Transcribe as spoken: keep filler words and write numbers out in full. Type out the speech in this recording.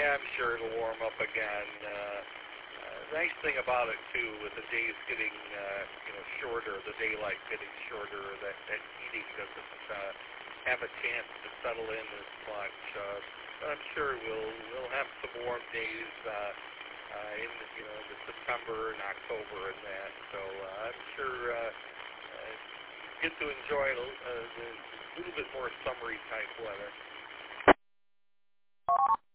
Yeah, I'm sure it'll warm up again. Uh, uh, nice thing about it too, with the days getting uh, you know shorter, the daylight getting shorter, that that heating doesn't uh, have a chance to settle in as much. Uh, but I'm sure we'll we'll have some warm days uh, uh, in you know the September and October and that. So uh, I'm sure uh, uh, get to enjoy a, uh, the little bit more summery type weather.